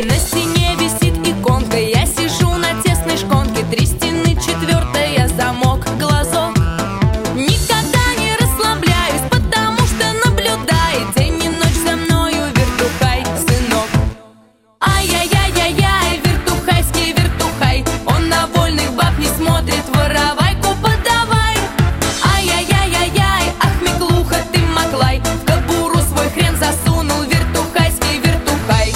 На стене висит иконка, я сижу на тесной шконке. 3 стены, 4-я, замок, глазок. Никогда не расслабляюсь, потому что наблюдает день и ночь за мною вертухай, сынок. Ай-яй-яй-яй-яй, вертухайский вертухай, он на вольных баб не смотрит, воровайку подавай. Ай-яй-яй-яй-яй, ах, Миклуха, ты Маклай, в кобуру свой хрен засунул, вертухайский вертухай.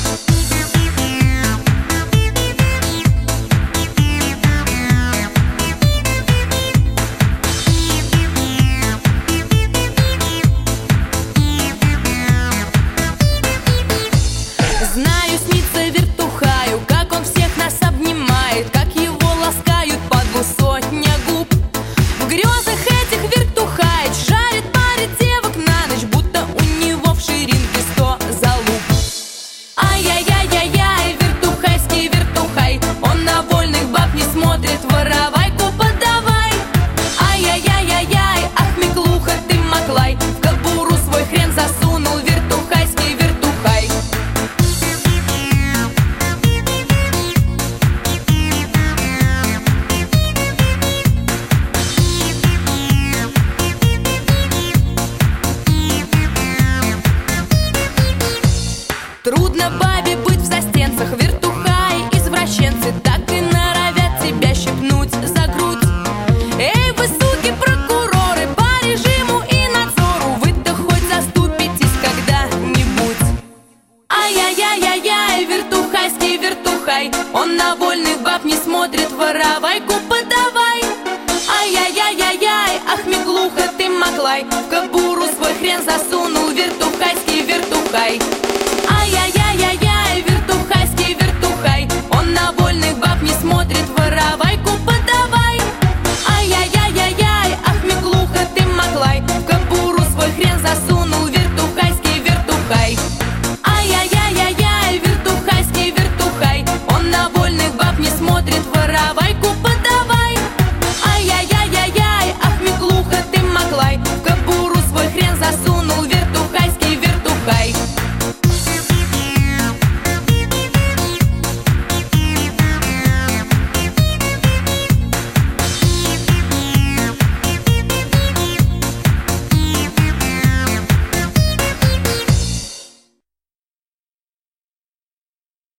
Знаю, снится вертухаю, как он всех нас обнимает, как его ласкают по 200 губ. В грезах этих вертухаич жарит, парит девок на ночь, будто у него в ширинке 100 залуп. Ай-яй-яй-яй-яй, вертухайский вертухай, он на вольных баб не смотрит, воровайку подавай. Ай-яй-яй-яй-яй, ах, Миклуха, ты Маклай, в кобуру свой хрен засунул, вертухайский вертухай. Трудно бабе быть в застенцах, вертухаи извращенцы так и норовят тебя щипнуть за грудь. Эй, вы, суки, прокуроры, по режиму и надзору, вы-то хоть заступитесь когда-нибудь. Ай-яй-яй-яй-яй, вертухайский вертухай, он на вольных баб не смотрит, воровайку